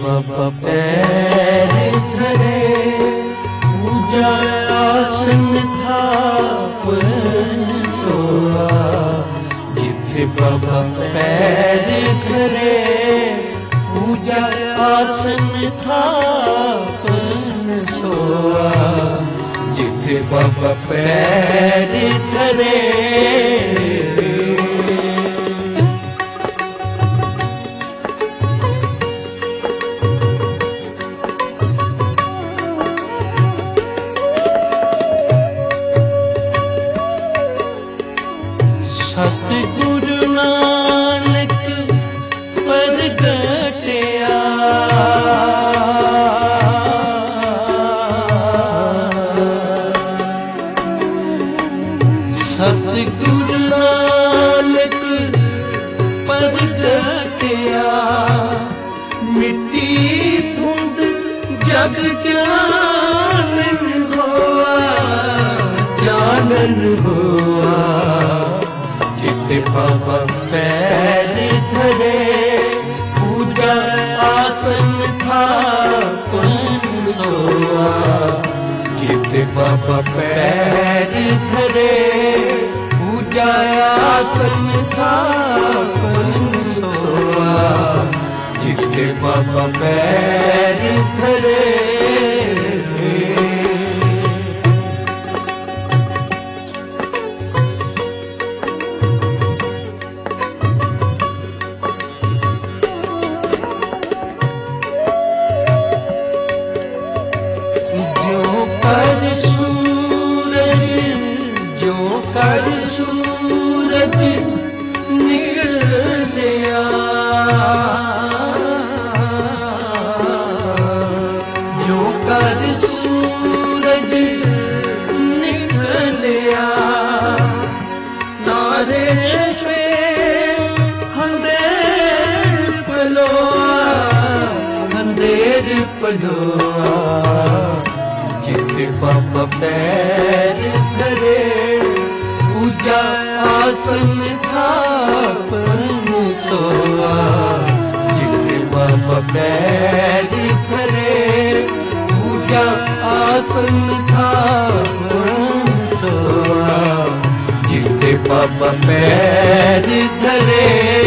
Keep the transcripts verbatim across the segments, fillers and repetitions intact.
बाबा पैर धरे, पूजा आसन थापन सोआ। जिथे बाबा पैर धरे, पूजा आसन थापन सोआ। जिथे बाबा पैर धरे, सतगुरु नानक प्रगटया। सतगुरु नानक प्रगटया, मिट्टी धुंध जग जानन होआ, जानन होआ। जिथे बाबा पैर धरे, पूजा आसन थापन सोआ। जिथे बाबा पैर धरे, पूजा आसन थापन सोआ। जिथे बाबा पैर धरे, कर सूरज जो कर सूरज निकलिया, जो कर सूरज निकलिया। तारे पे अंधेर पलोआ, अंधेर पलोआ। जिथे बाबा पैर धरे, पूजा आसन थापन सोआ। जिथे बाबा पैर धरे, पूजा आसन थापन सोआ। जिथे बाबा पैर धरे,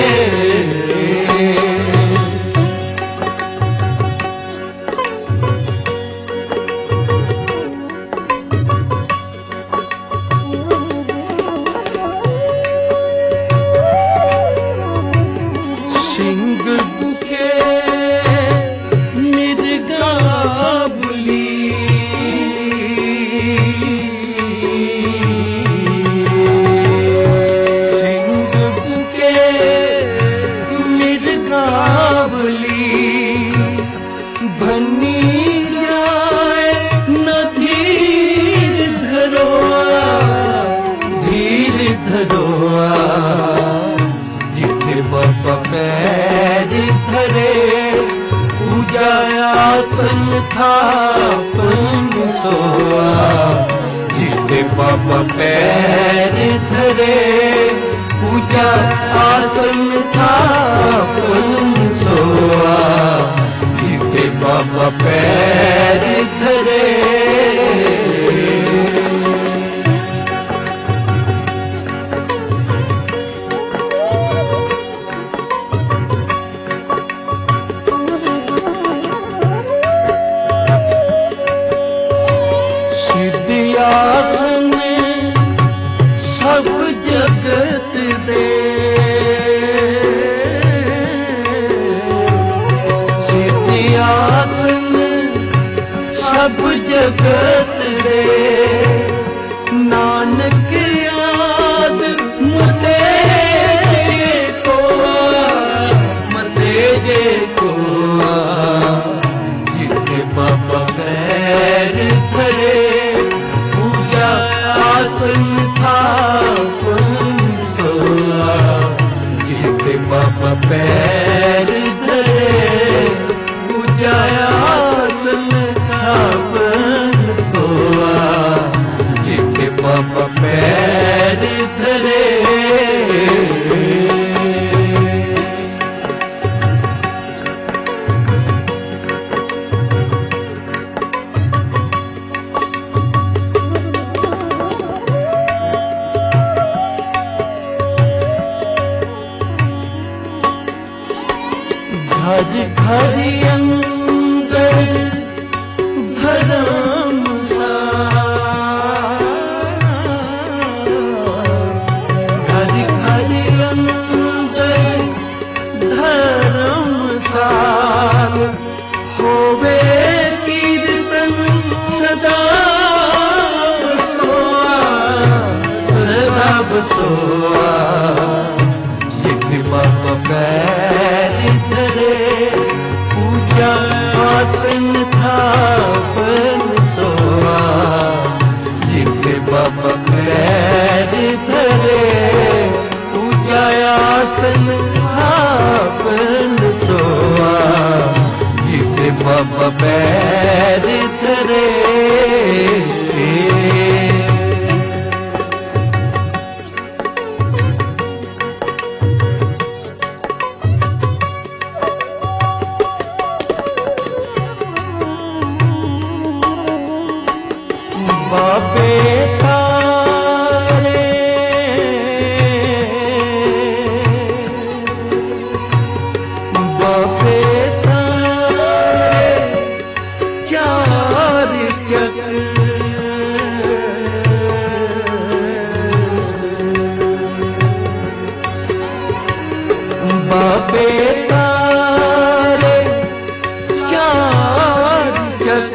सिंह बुके मिर्गावली, सिंह बुके मिर्गावली। भन्नी जाए न धीर धरोआ, धीर धरोआ। जिथे बाबा पैर धरे, पूजा आसन थापन सोआ। जिथे बाबा पैर धरे, पूजा आसन थापन सोआ। जिथे बाबा पैर धरे, सिद्धियासन सब जगत दे, सिद्धियासन सब जगत दे। नानक याद मते को, मते जे को। जिथे बाबा पैर धरे, पूजा आसन थापन सोआ। जिथे बाबा पैर धरे, पूजा आसन थापन सोआ। घर घर अंदर धर्मशाला, घर घर अंदर धर्मशाला, होवे कीर्तन सदा बसोआ, सदा बसोआ। ये कृपा पैर धरे पूजा आसन थापन सोआ, ये कृपा पैर धरे पूजा आसन थापन सोआ, ये कृपा पैर धरे। बाबे तारे बाबे तारे चार चक, बाबे तारे चार चक,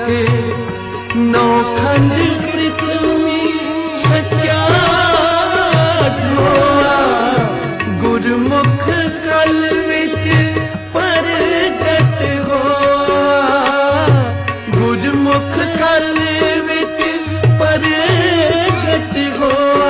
नौखंड पृथ्वी सच्चा ढोआ, गुरमुख कल विच प्रगट होआ, गुरमुख कल विच प्रगट होआ,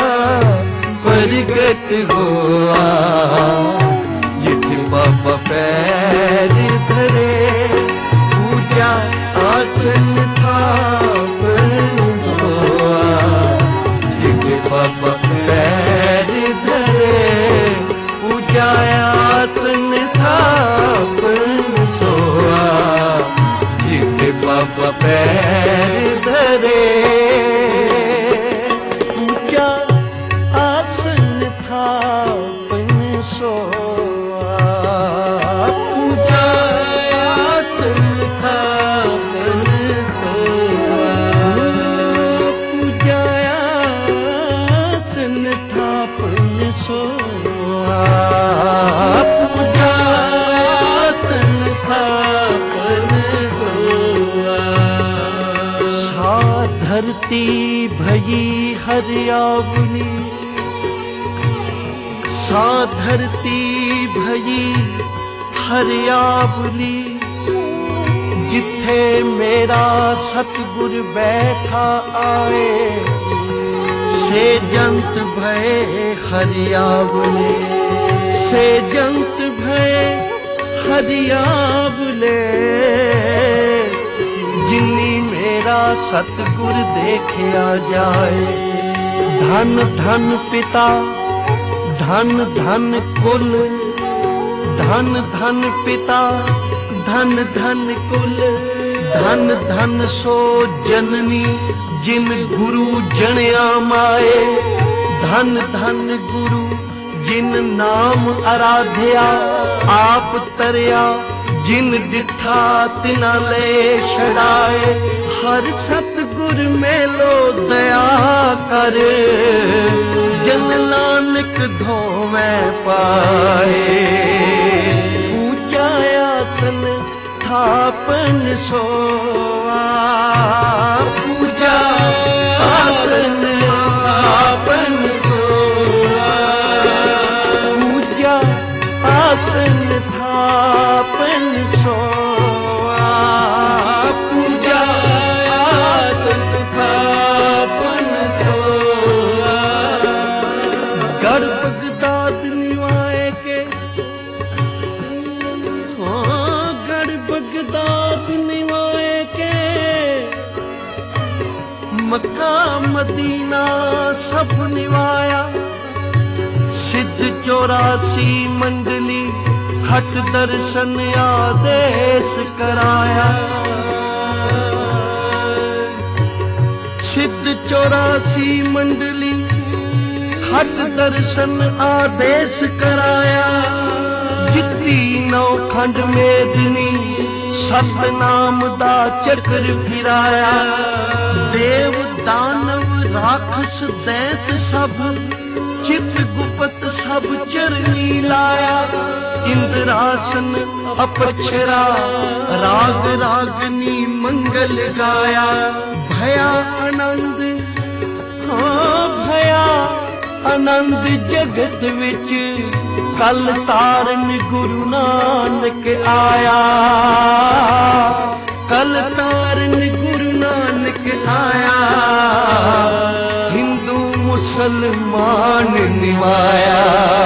प्रगट होआ। ये बाबा पैर धरे पूजा आसन थापन सोआ, ये बाबा पैर धरे पूजा आसन थापन सोआ, ये बाबा पैर धरे पूजा आसन थापन सोआ, पूजा आसन थापन सोआ, पूजा आसन थापन सोआ, पूजा आसन थापन सोआ। सा धरती भई हरियावली, सा धरती भई हरियावली, जिथे मेरा सतगुर बैठा आए, से जंत भय हरियावले, से जंत भय हरियावले, जिन्नी मेरा सतगुर देखा जाए। धन धन पिता धन धन कुल, धन धन पिता धन धन कुल, धन धन सो जननी जिन गुरु जणया माए, धन धन गुरु जिन नाम आराध्या आप तरया, जिन डिठा तिना ले छड़ाए। हर सतगुर मेलो दया कर, जन नानक धोवे पाए। ऊंचा आसन थापन सोआ, पूजा आसन थापन सोआ, पूजा आसन थापन सोआ, पूजा आसन थापन सोआ। गढ़ बगदाद निवाए के, हाँ गढ़ बगदाद निवाए के, मक्का मदीना सब निवाया। सिद्ध चौरासी मंडली खट दर्शन आदेश कराया। सिद्ध चौरासी मंडली खट दर्शन आदेश कराया। जित्ती नौ खंड मेदनी सतनाम दा चक्र फिराया। देव दानव राक्षस दैत सब चित गुप्त सब चरनी लाया। इंद्रासन अपक्षरा राग रागनी मंगल गाया। भया आनंद हाँ भया आनंद जगत विच कल तारन गुरु नानक आया। कल तारन गुरु नानक आया। हिंदू मुसलमान निवाया।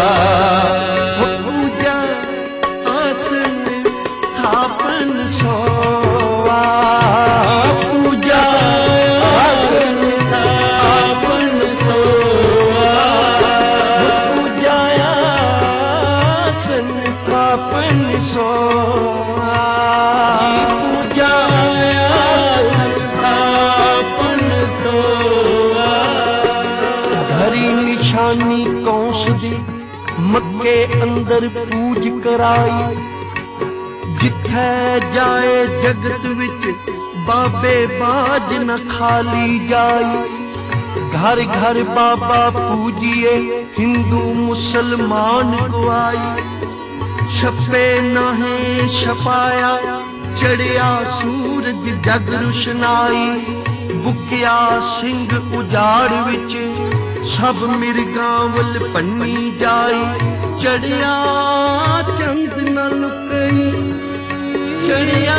पूजा आसन थापन सोवा। पूजा आसन थापन सोवा। पूजा आसन थापन सोवा। पूजा आसन थापन सोवा। धरी निशानी कौंस दी मक्के अंदर पूज कराई। जिथे जाए जगत विच बाबे बाज न खाली जाई। घर घर बाबा पूजिए हिंदू मुसलमान को आई। छपे नाहे छपाया चढ़िया सूरज जग रुशनाई। बुकिया सिंह उजाड़ विच सब मिर्गां वल पन्नी जाई। चढ़िया चंद न लुकई चढ़िया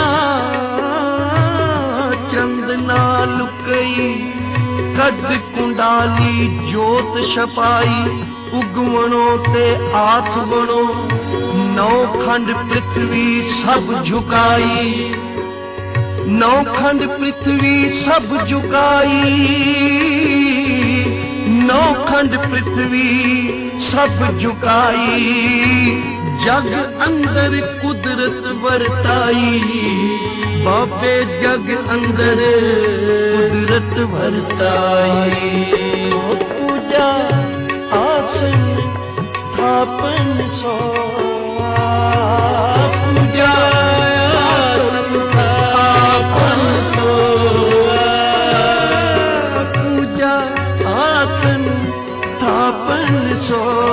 चंद न लुकई। कद कुंडाली जोत छपाई। उगवणो ते आथ बणो नौ खंड पृथ्वी सब झुकाई। नौ खंड पृथ्वी सब झुकाई। नौ खंड पृथ्वी सब झुकाई। जग अंदर कुदरत वरताई। बाबे जग अंदर कुदरत वरताई। पूजा आसन थापन सोवा। पूजा आसन थापन सोवा। पूजा आसन थापन सोवा।